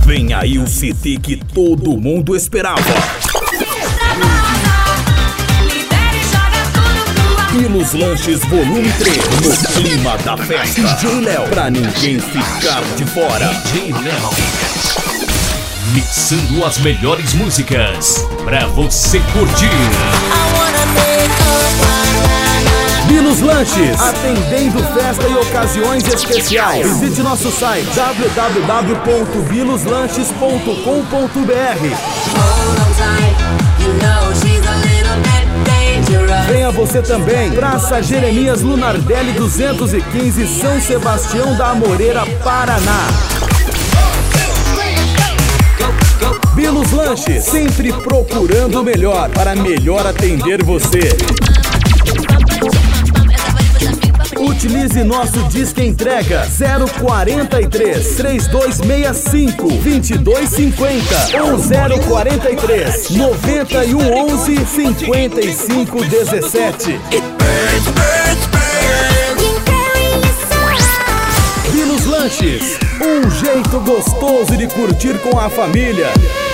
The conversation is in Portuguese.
Vem aí o CT que todo mundo esperava. Pilos Lanches Volume 3, no clima da festa. DJ Léo, pra ninguém ficar de fora. DJ Léo, mixando as melhores músicas pra você curtir. Pilos Lanches, atendendo festa e ocasiões especiais. Visite nosso site www.biloslanches.com.br. Venha você também, Praça Jeremias Lunardelli 215, São Sebastião da Amoreira, Paraná. Pilos Lanches, sempre procurando o melhor para melhor atender você. Utilize nosso disque entrega 043 3265 2250 ou 043 9111 5517. Pilos Lanches, um jeito gostoso de curtir com a família.